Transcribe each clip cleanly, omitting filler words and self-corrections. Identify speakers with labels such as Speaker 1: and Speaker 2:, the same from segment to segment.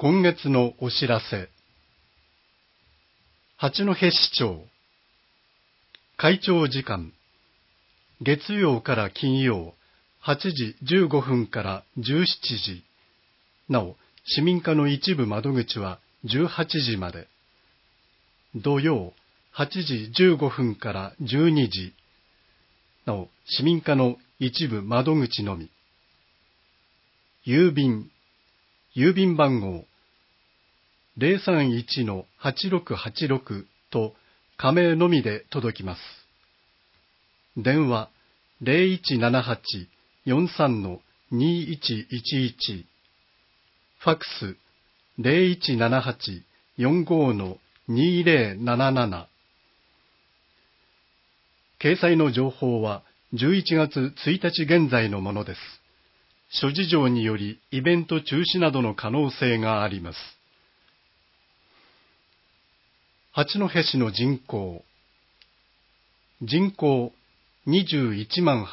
Speaker 1: 今月のお知らせ。八戸市長。会長時間。月曜から金曜、8時15分から17時。なお、市民課の一部窓口は18時まで。土曜、8時15分から12時。なお、市民課の一部窓口のみ。郵便番号031-8686と仮名のみで届きます。電話0178-43-2111。ファックス0178-45-2077。掲載の情報は11月1日現在のものです。諸事情によりイベント中止などの可能性があります。八戸市の人口21万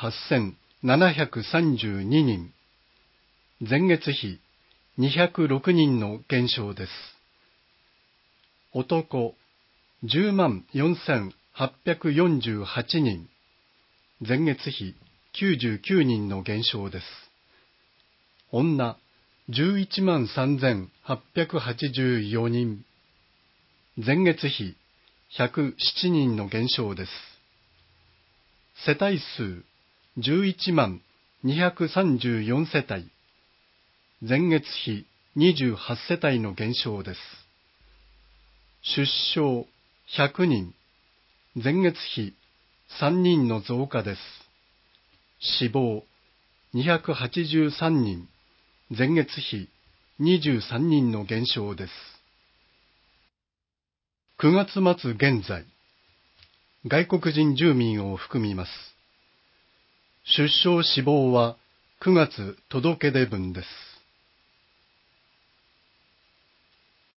Speaker 1: 8732人。前月比206人の減少です。男10万4848人。前月比99人の減少です。女11万3884人。前月比107人の減少です。世帯数11万234世帯。前月比28世帯の減少です。出生100人。前月比3人の増加です。死亡283人。前月比23人の減少です。9月末現在、外国人住民を含みます。出生死亡は9月届け出分です。